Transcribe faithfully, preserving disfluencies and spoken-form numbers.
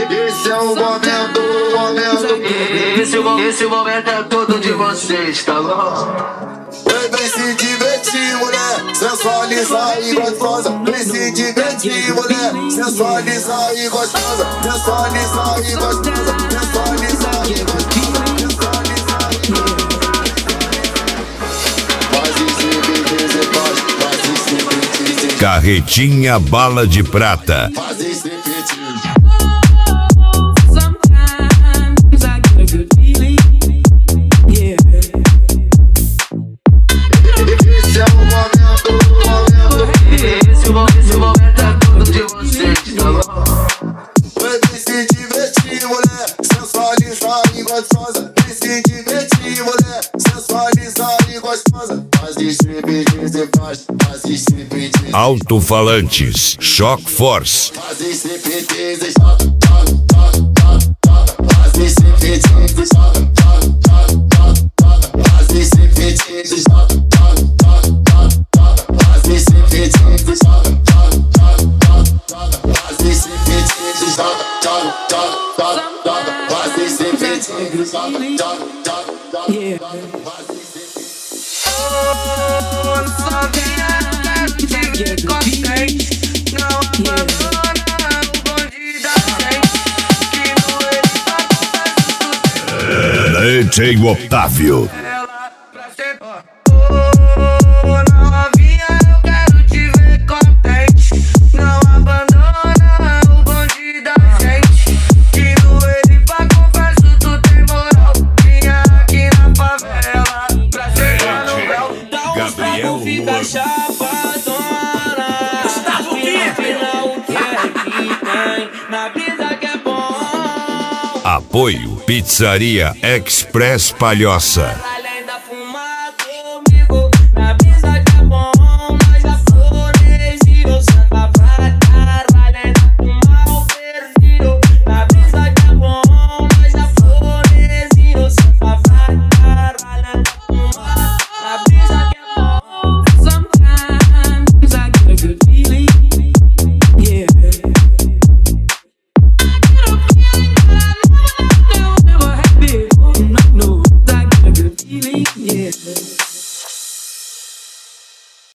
Esse é o momento, o momento. Esse, esse momento é todo de vocês, tá bom? Vem se divertir, mulher, sensualizar e gostosa. Vem se divertir, mulher, sensualizar e gostosa. Sensualizar e gostosa, sensualizar e gostosa. Faz esse vídeo, faz, faz esse vídeo. Carretinha Bala de Prata. Faz esse vídeo. Alto-falantes Shock Force. D J Otávio. Apoio Pizzaria Express Palhoça.